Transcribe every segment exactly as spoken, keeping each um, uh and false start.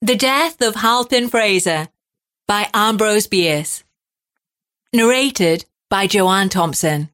The Death of Halpin Fraser by Ambrose Bierce. Narrated by Joanne Thompson.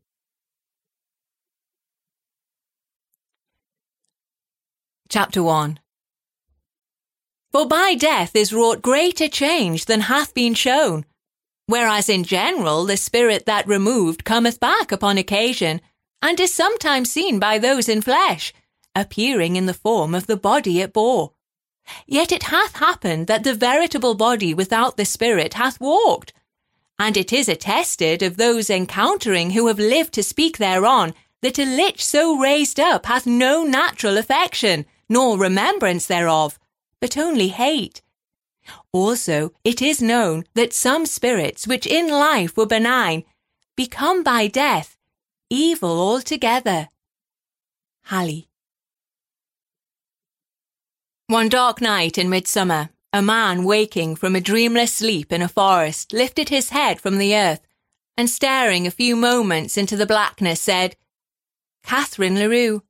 Chapter one. For by death is wrought greater change than hath been shown, whereas in general the spirit that removed cometh back upon occasion, and is sometimes seen by those in flesh, appearing in the form of the body it bore. Yet it hath happened that the veritable body without the spirit hath walked, and it is attested of those encountering who have lived to speak thereon, that a lich so raised up hath no natural affection, nor remembrance thereof, but only hate. Also it is known that some spirits which in life were benign, become by death evil altogether. Halley. One dark night in midsummer, a man waking from a dreamless sleep in a forest lifted his head from the earth, and staring a few moments into the blackness said, "Catherine Leroux."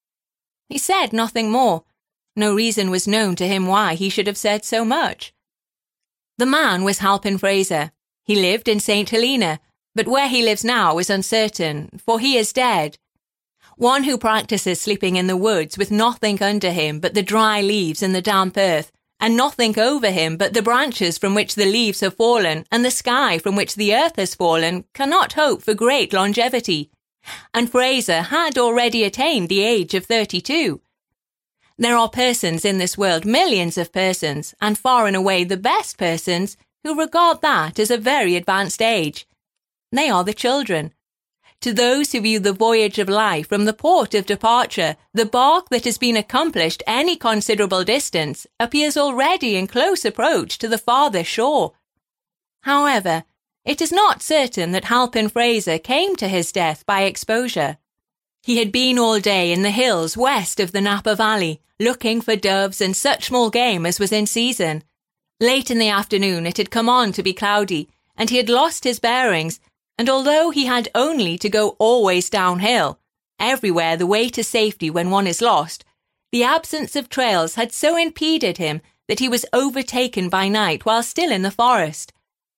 He said nothing more. No reason was known to him why he should have said so much. The man was Halpin Fraser. He lived in Saint Helena, but where he lives now is uncertain, for he is dead. One who practices sleeping in the woods with nothing under him but the dry leaves and the damp earth, and nothing over him but the branches from which the leaves have fallen and the sky from which the earth has fallen, cannot hope for great longevity. And Fraser had already attained the age of thirty-two. There are persons in this world, millions of persons, and far and away the best persons, who regard that as a very advanced age. They are the children. To those who view the voyage of life from the port of departure, the bark that has been accomplished any considerable distance appears already in close approach to the farther shore. However, it is not certain that Halpin Fraser came to his death by exposure. He had been all day in the hills west of the Napa Valley, looking for doves and such small game as was in season. Late in the afternoon it had come on to be cloudy, and he had lost his bearings, and although he had only to go always downhill, everywhere the way to safety when one is lost, the absence of trails had so impeded him that he was overtaken by night while still in the forest.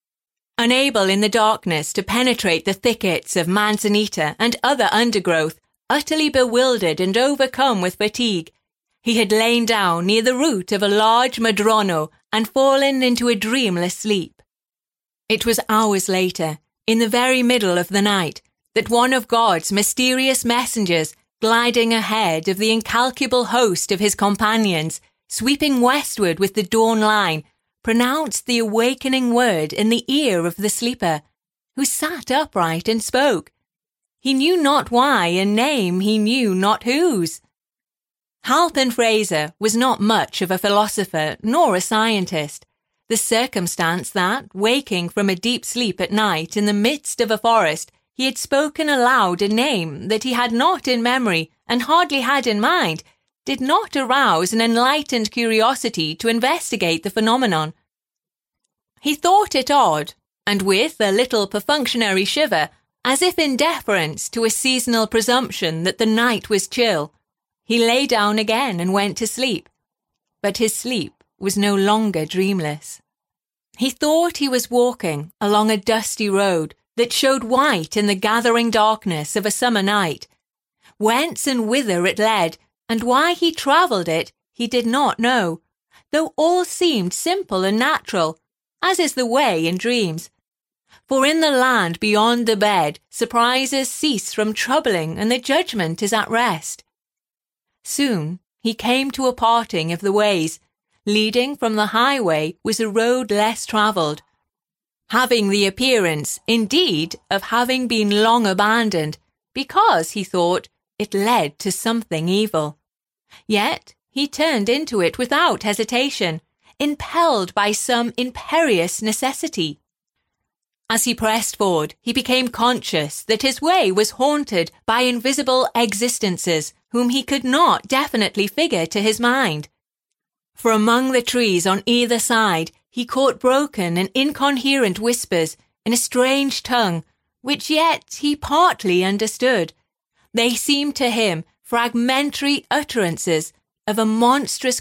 Unable in the darkness to penetrate the thickets of manzanita and other undergrowth, utterly bewildered and overcome with fatigue, he had lain down near the root of a large madrono and fallen into a dreamless sleep. It was hours later, in the very middle of the night, that one of God's mysterious messengers, gliding ahead of the incalculable host of his companions, sweeping westward with the dawn line, pronounced the awakening word in the ear of the sleeper, who sat upright and spoke. He knew not why, and name he knew not whose. Halpin Fraser was not much of a philosopher nor a scientist. The circumstance that, waking from a deep sleep at night in the midst of a forest, he had spoken aloud a name that he had not in memory and hardly had in mind, did not arouse an enlightened curiosity to investigate the phenomenon. He thought it odd, and with a little perfunctory shiver, as if in deference to a seasonal presumption that the night was chill, he lay down again and went to sleep. But his sleep was no longer dreamless. He thought he was walking along a dusty road that showed white in the gathering darkness of a summer night. Whence and whither it led, and why he travelled it, he did not know, though all seemed simple and natural, as is the way in dreams. For in the land beyond the bed, surprises cease from troubling, and the judgment is at rest. Soon he came to a parting of the ways. Leading from the highway was a road less travelled, having the appearance, indeed, of having been long abandoned, because, he thought, it led to something evil. Yet he turned into it without hesitation, impelled by some imperious necessity. As he pressed forward, he became conscious that his way was haunted by invisible existences whom he could not definitely figure to his mind. For among the trees on either side he caught broken and incoherent whispers in a strange tongue, which yet he partly understood. They seemed to him fragmentary utterances of a monstrous